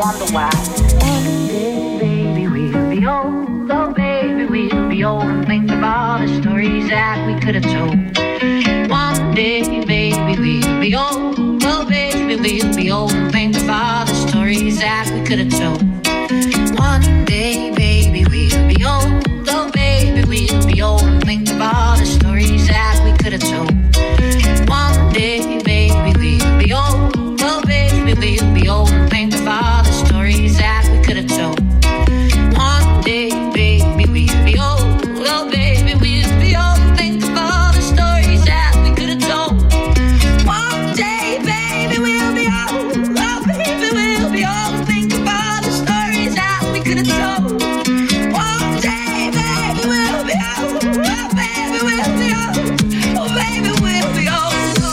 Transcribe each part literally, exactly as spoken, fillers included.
wonder why. One day, baby, we'll be old. Oh, baby, we'll be old. And think of all the stories that we could have told. One day, baby, we'll be old. Oh, baby, we'll be old. And think of all the stories that we could have told. One day, baby, we'll be old. Oh, baby, we'll be old. And think of all the stories that we could have told. One day, baby, we'll be old. Oh, baby, we'll be old. And think of all the stories that we could have told. One day, baby, we'll be old. Oh, baby, we'll be old. And think of all the stories that we could have told. One day, baby, we'll be old. Oh, baby, we'll be old. And think of all the stories that we could have told. One day, baby, we'll be old. Oh, baby, we'll be old. Oh, baby, we'll be old.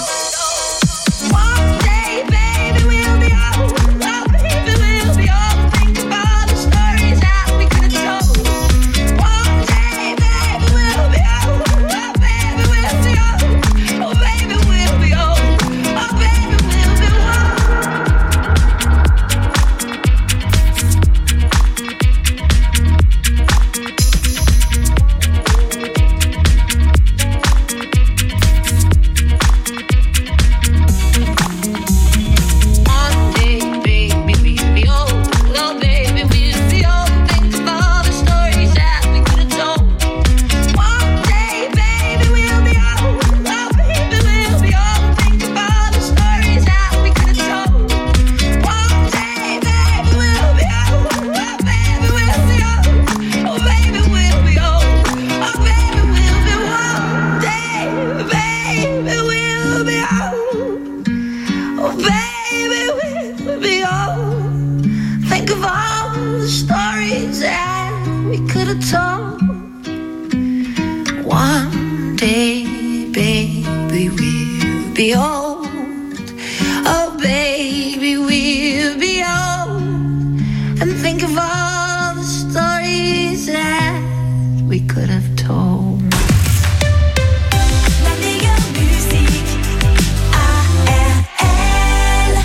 One day, baby, we'll be old. Oh, baby, we'll be old. Think of all the stories that we could have told. One day, baby, we'll be old. Oh, baby, we'll be old. Oh, baby, we'll be old. Oh, baby, we'll be One day, baby, we'll be old. Oh, baby, we'll be old. Think of all the stories that we could have told. One day, baby, we'll be old. Oh, baby, we'll be old. Think of all the stories that we could have told. One day, baby, we'll be old. Oh, baby, we'll be old. Oh, baby, we'll be old. Oh, baby, we'll be one day, baby, we'll be old. Oh, baby, we'll be old. Think of all the stories that we could have told. One day, baby, we'll be old. Oh, baby, we'll be old. And think of all the stories that we could have told. La meilleure musique, A R L.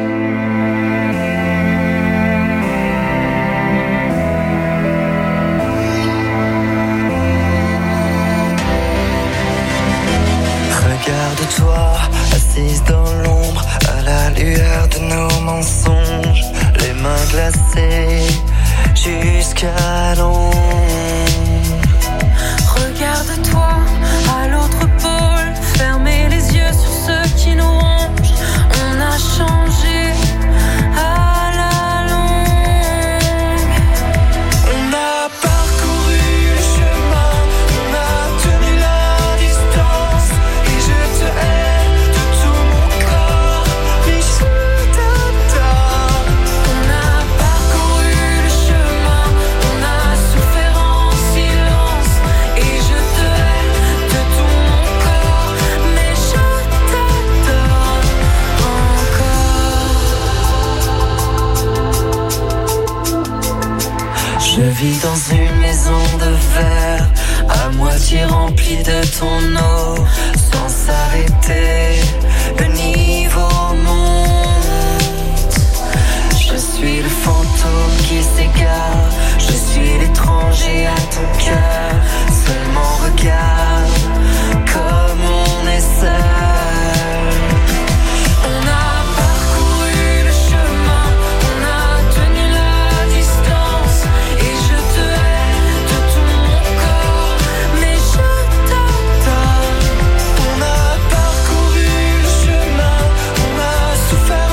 Regarde-toi, assise dans l'ombre, à la lueur de nos mensonges, les mains glacées jusqu'à l'ombre. Regarde-toi à l'autre pôle, fermez les yeux sur ceux qui nous rongent. On a changé à la longue. On a parcouru le chemin, on a tenu la distance, et je te hais de tout mon corps, mais je t'adore. On a parcouru le chemin, on a souffert en silence. Et je te hais de tout mon corps, mais je t'adore encore. Je vis dans une maison de verre, à moitié remplie de ton eau, sans s'arrêter, le niveau monte. Je suis le fantôme qui s'égare, je suis l'étranger à ton cœur. Seulement regarde comme on est seul. On a parcouru le chemin, on a tenu la distance. Et je te hais de tout mon corps, mais je t'adore. On a parcouru le chemin, on a souffert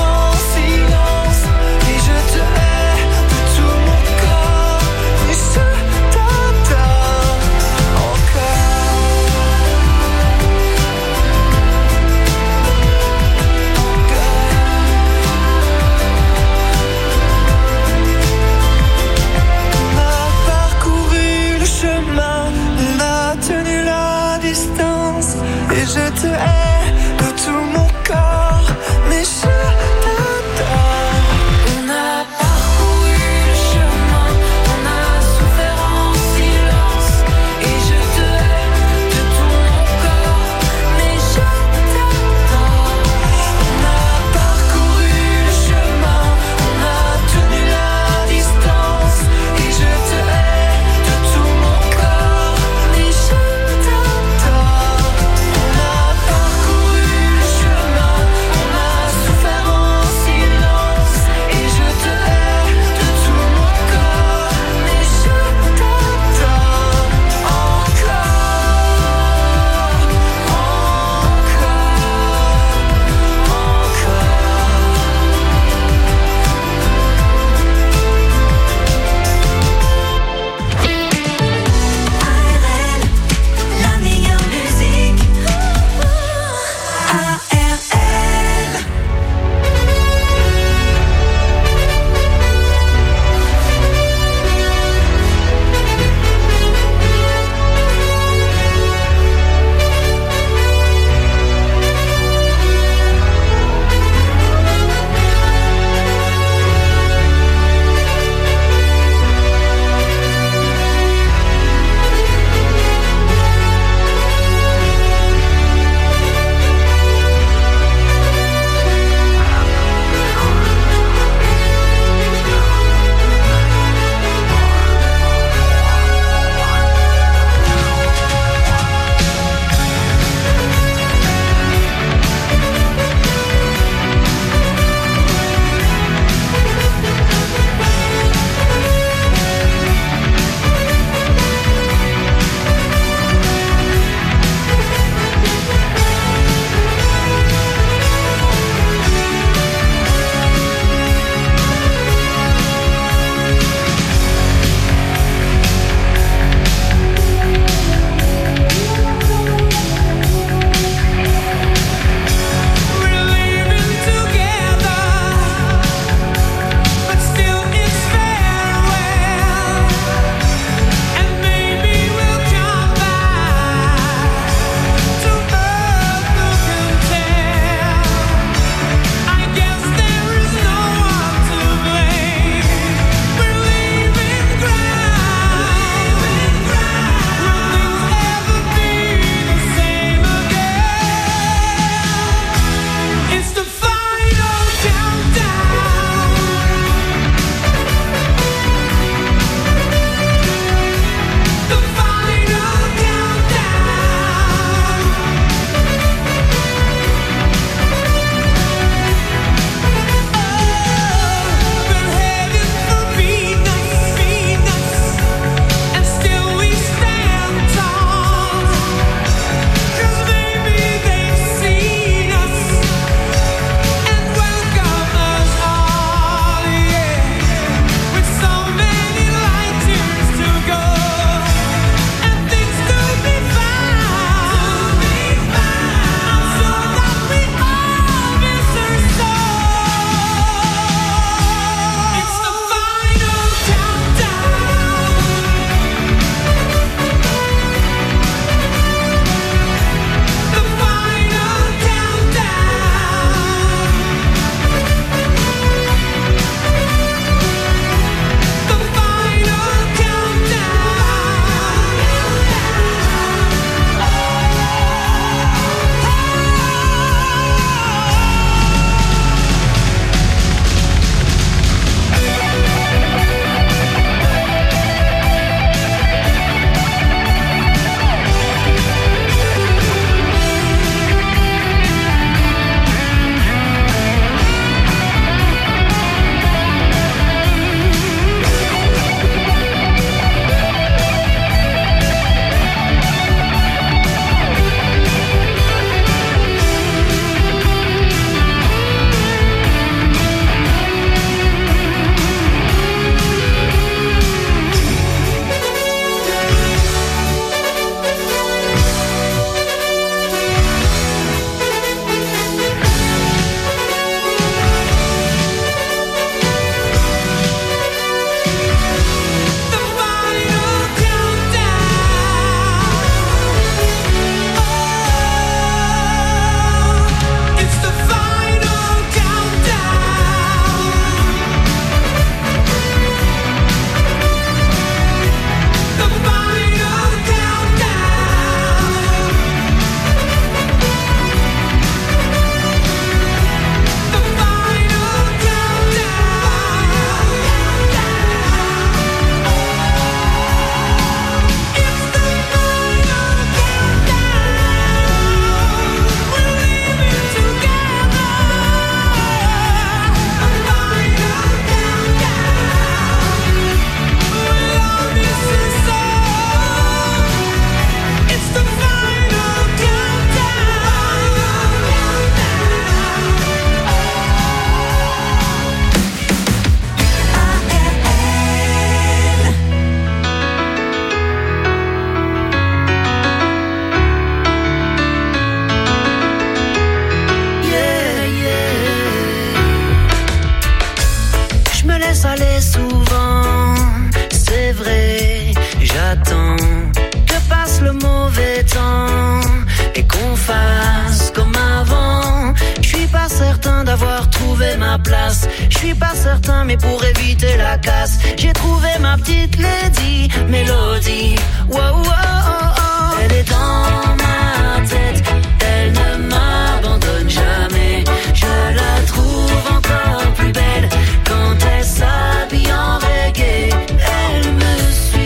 ma place. Je suis pas certain, mais pour éviter la casse, j'ai trouvé ma petite lady, Mélodie. Wow, wow, oh, oh. Elle est dans ma tête, elle ne m'abandonne jamais. Je la trouve encore plus belle quand elle s'habille en reggae. Elle me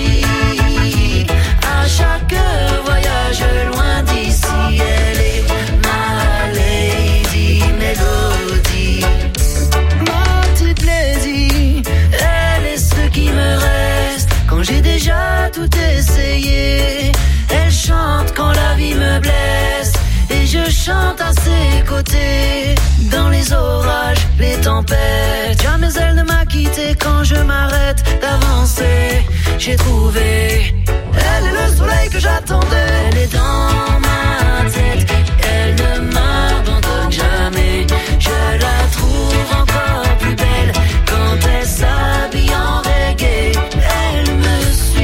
suit à chaque voyage loin d'ici. Elle est ma lady Mélodie. Ma petite lady, elle est ce qui me reste quand j'ai déjà tout essayé. Elle chante quand la vie me blesse et je chante à ses côtés. Dans les orages, les tempêtes, jamais elle ne m'a quitté quand je m'arrête d'avancer. J'ai trouvé, elle est le soleil que j'attendais. Elle est dans ma tête, elle ne m'abandonne jamais. Je la trouve encore plus belle quand elle s'habille en reggae. Elle me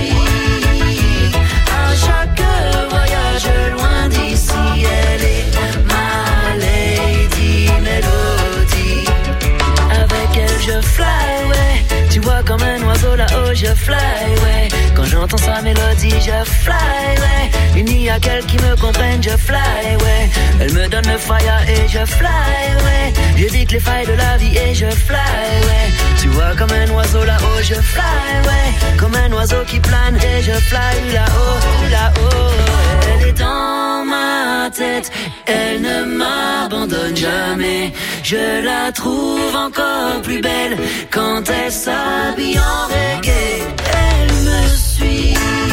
suit à chaque voyage loin d'ici. Elle est ma lady Mélodie. Avec elle je fly, ouais. Tu vois comme un oiseau là-haut je fly, ouais. Quand j'entends sa mélodie je fly, ouais. Il n'y a qu'elle qui me comprenne, je fly, ouais. Elle me donne le fire et je fly, ouais. J'évite les failles de la vie et je fly, ouais. Tu vois comme un oiseau là-haut je fly, ouais. Comme un oiseau qui plane et je fly là-haut, là-haut. Elle est dans ma tête, elle ne m'abandonne jamais. Je la trouve encore plus belle quand elle s'habille en reggae. Elle me suit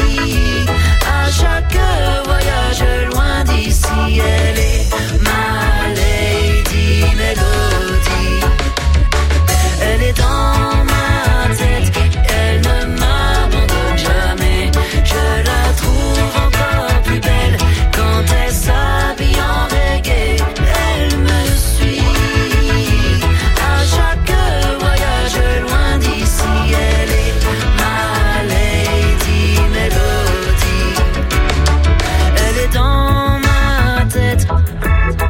à chaque voyage loin d'ici. Elle est ma lady Mélodie. Elle est dans ma tête, elle ne m'abandonne jamais. Je la trouve encore plus belle quand elle s'habille en reggae. Elle me suit à chaque voyage loin d'ici. Elle est ma lady Mélodie. Elle est dans ma tête,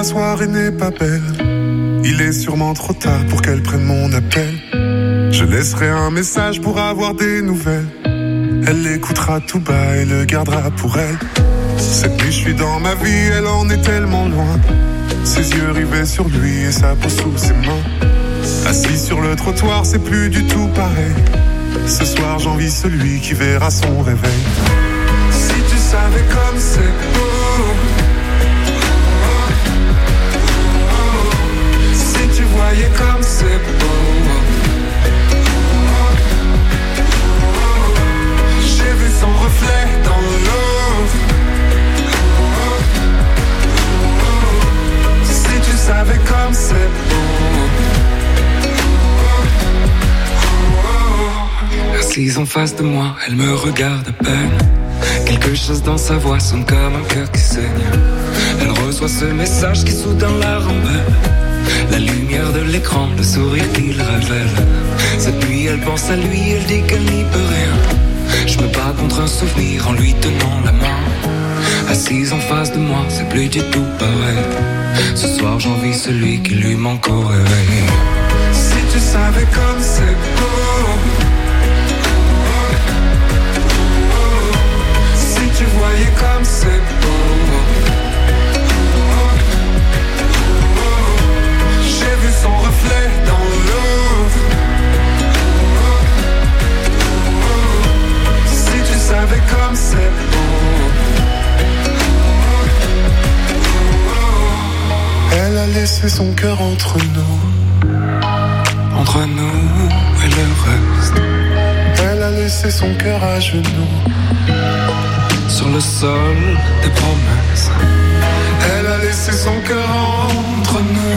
la soirée n'est pas belle. Il est sûrement trop tard pour qu'elle prenne mon appel. Je laisserai un message pour avoir des nouvelles. Elle l'écoutera tout bas et le gardera pour elle. Cette nuit je suis dans ma vie, elle en est tellement loin. Ses yeux rivés sur lui et sa peau sous ses mains. Assis sur le trottoir, c'est plus du tout pareil. Ce soir j'envie celui qui verra son réveil. Si tu savais comme c'est beau, si tu voyais comme c'est beau. J'ai vu son reflet dans l'eau. Si tu savais comme c'est beau. Assise en face de moi, elle me regarde à peine. Quelque chose dans sa voix sonne comme un cœur qui saigne. Elle reçoit ce message qui soudain la rembelle. La lumière de l'écran, le sourire qu'il révèle. Cette nuit elle pense à lui, elle dit qu'elle n'y peut rien. Je me bats contre un souvenir en lui tenant la main. Assise en face de moi, c'est plus du tout pareil. Ce soir j'envie celui qui lui manque au réveil. Si tu savais comme c'est beau. Si tu voyais comme c'est beau. J'ai vu son reflet dans l'eau. Si tu savais comme c'est beau. Elle a laissé son cœur entre nous. Entre nous et le reste. Elle a laissé son cœur à genoux. Sur le sol des promesses. Elle a laissé son cœur entre nous.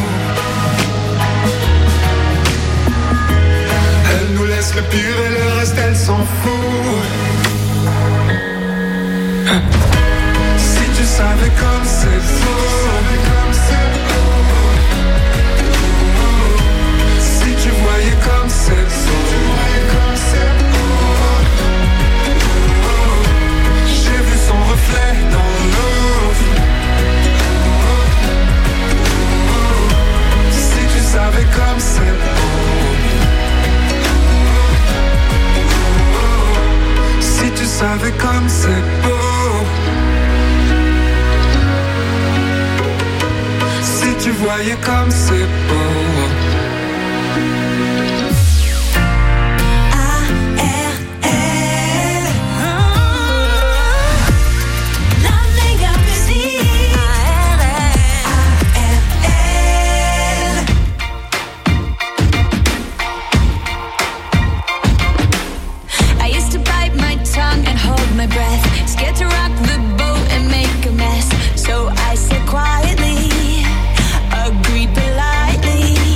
Elle nous laisse le pire et le reste elle s'en fout. Si tu savais comme c'est faux. Si tu voyais comme c'est faux. J'ai vu son reflet dans l'eau. Si tu savais comme c'est beau. Si tu savais comme c'est beau. Si tu voyais comme c'est beau. Quietly, agreed politely.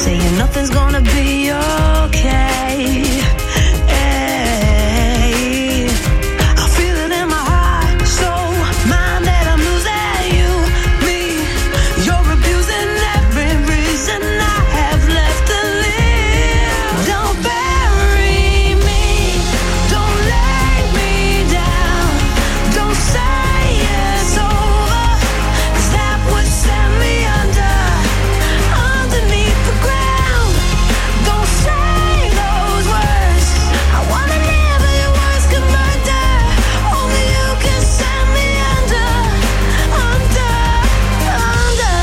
saying nothing's gonna be okay. Hey, I feel it in my heart, soul, mind that I'm losing you, me. You're abusing every reason I have left to live. Don't bury me, don't lay me down, don't say it's over, 'cause that would send me under, underneath the ground. Don't say those words, I wanna live but your words can murder. Only you can send me under, under, under.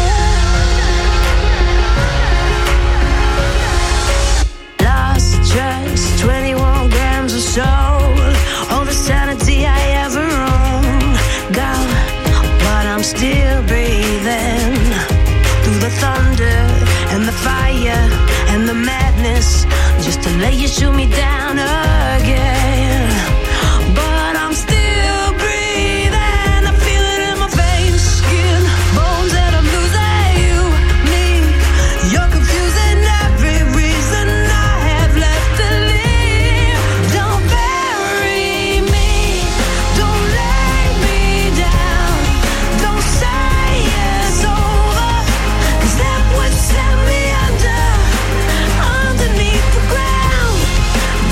Lost just twenty-one grams of soul, all the sanity I ever owned, gone, but I'm still breathing through the thunder and the fire and the madness, just to let you shoot me down again. But I'm still breathing, I feel it in my veins, skin, bones that I'm losing you, me. You're confusing every reason I have left to live. Don't bury me, don't lay me down, don't say it's over, 'cause that would send me under, underneath the ground.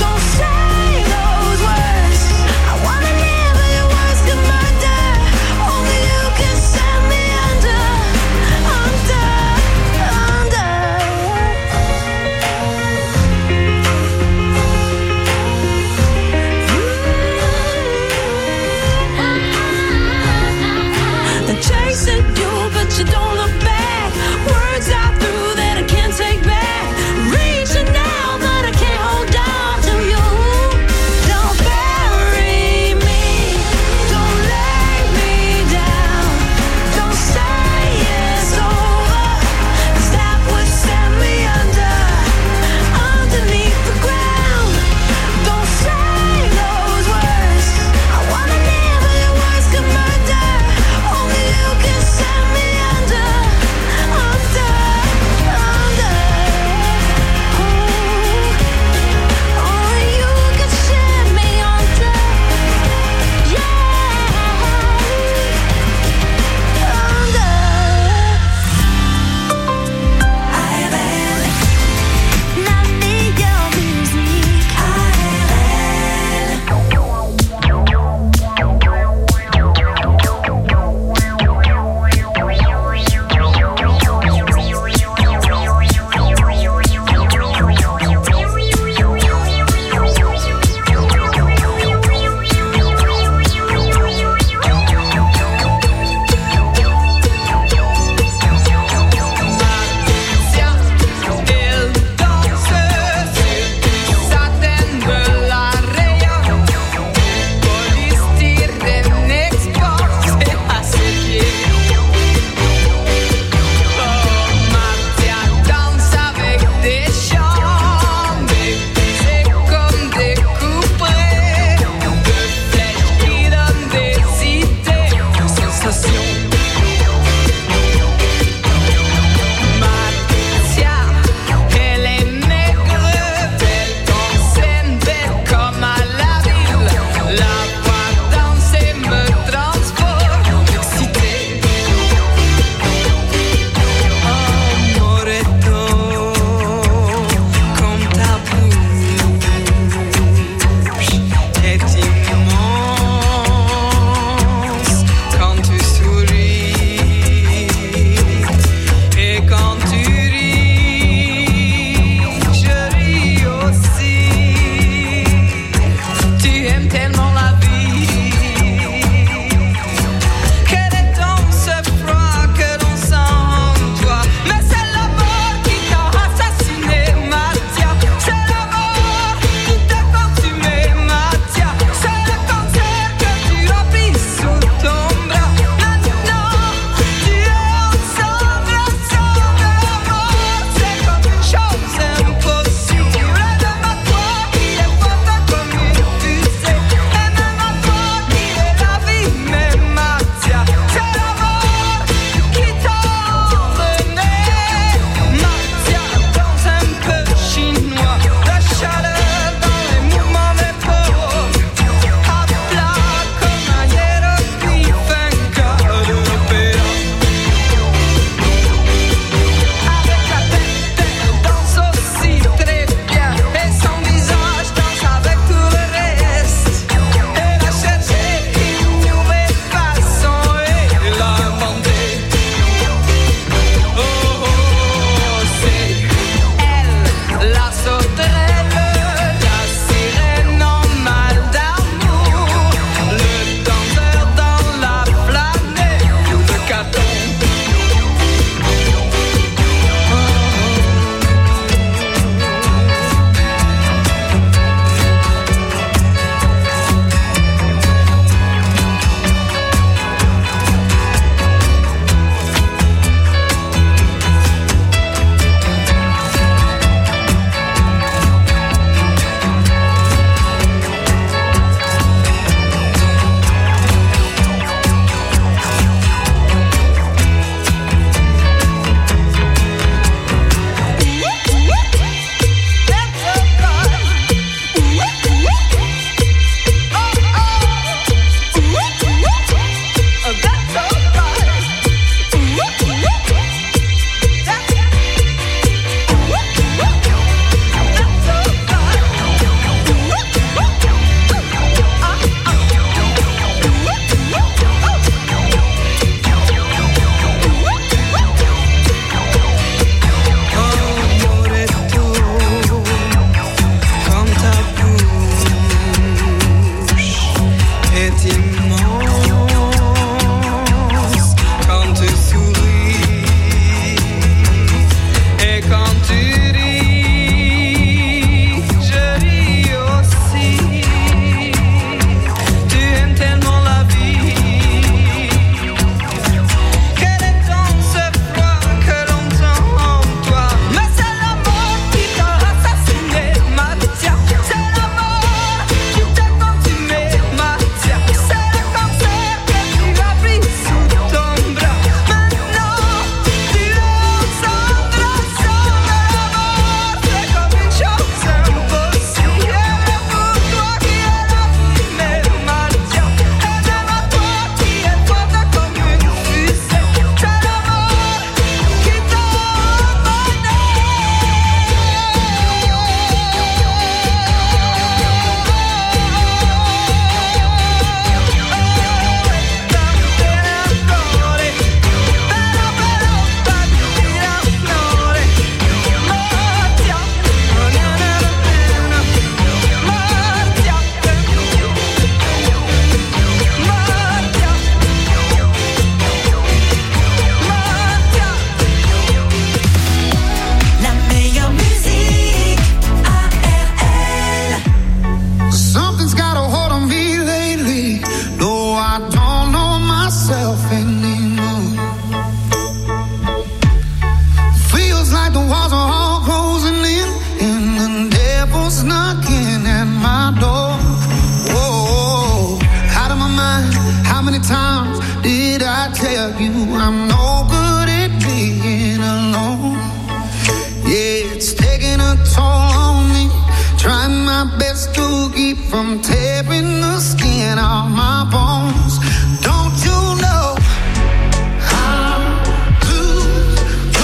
my best to keep from tearing the skin off my bones. Don't you know I lose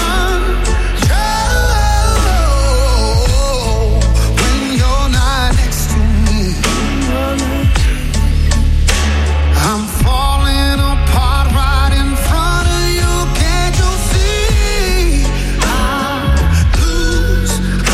control when you're not next to me? I'm falling apart right in front of you. Can't you see? I lose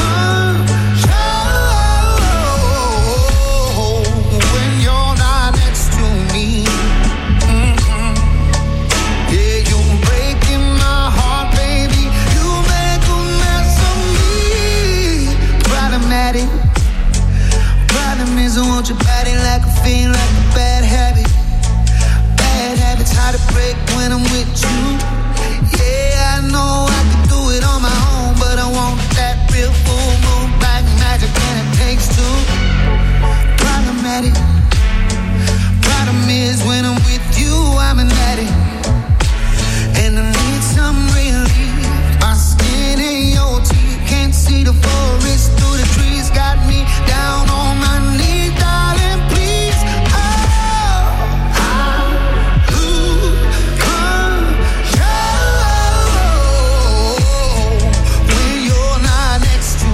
control when you're not next to me. Mm-hmm. Yeah, you're breaking my heart, baby. You make a mess of me. Problematic. Problem is I want your body like a fiend, like a bad habit. Bad habits hard to break when I'm with you. Yeah, I know I can do it on my own, but I want that real full moon black magic, and it takes two. Problematic. Problem is when I'm with you, I'm an addict, and I need some relief. My skin in your teeth, can't see the forest through the trees. Got me down on my knees, darling, please. Oh, I lose control when you're not next to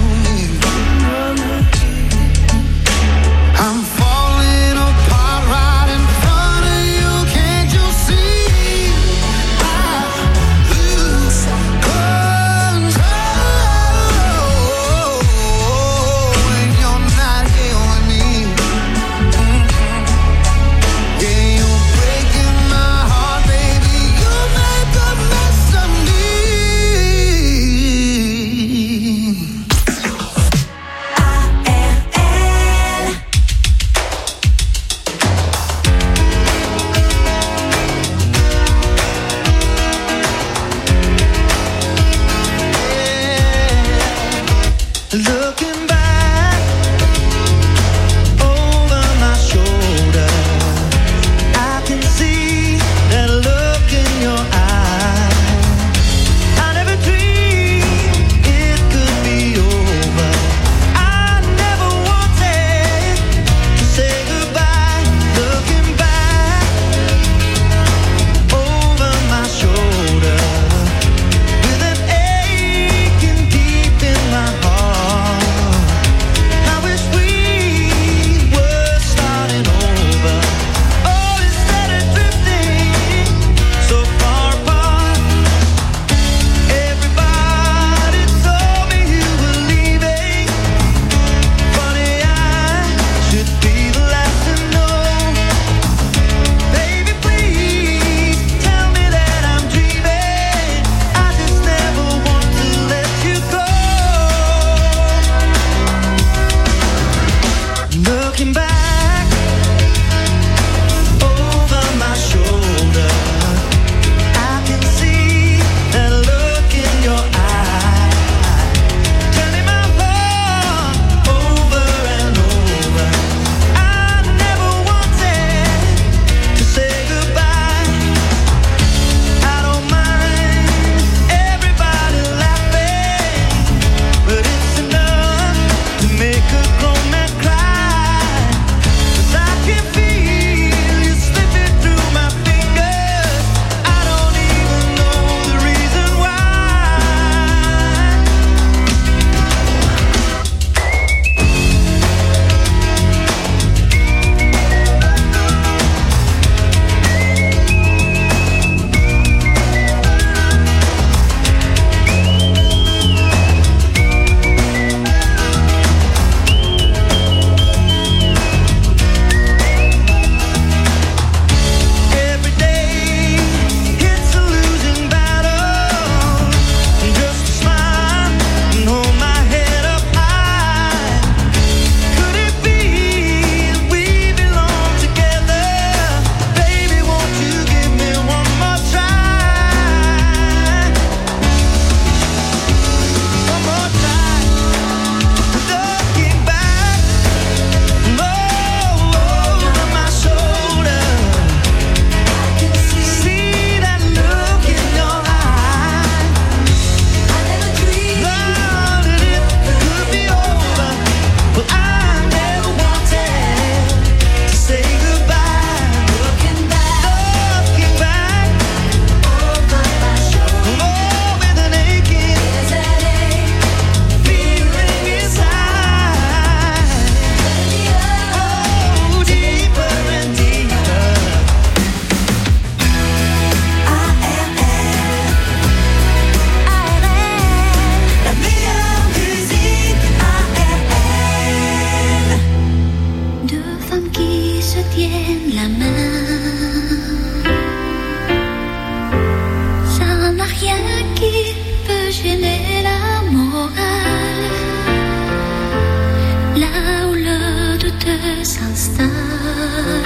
s'installe.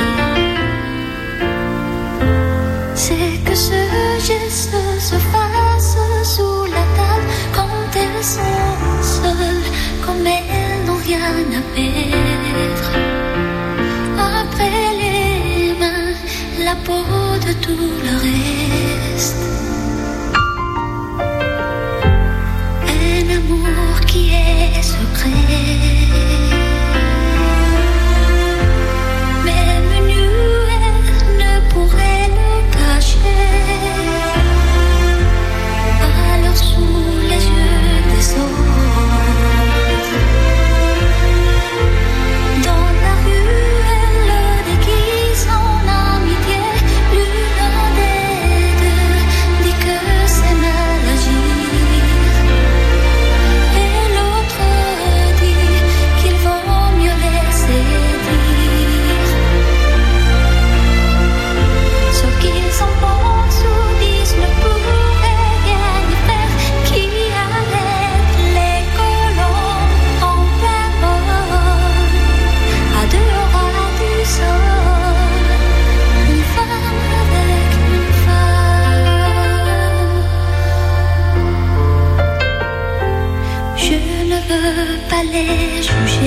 C'est que ce geste se fasse sous la table quand elles sont seules, comme elles n'ont rien à perdre. Après les mains, la peau de tout le reste. Un amour qui est secret. Les juger.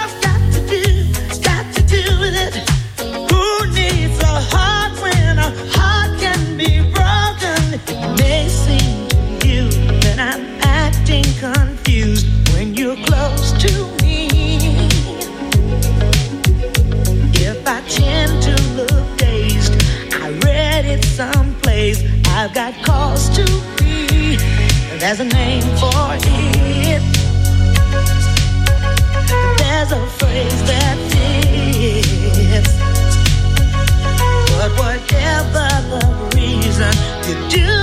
Who needs a heart when a I've got cause to be. There's a name for it. There's a phrase that fits. But whatever the reason, you do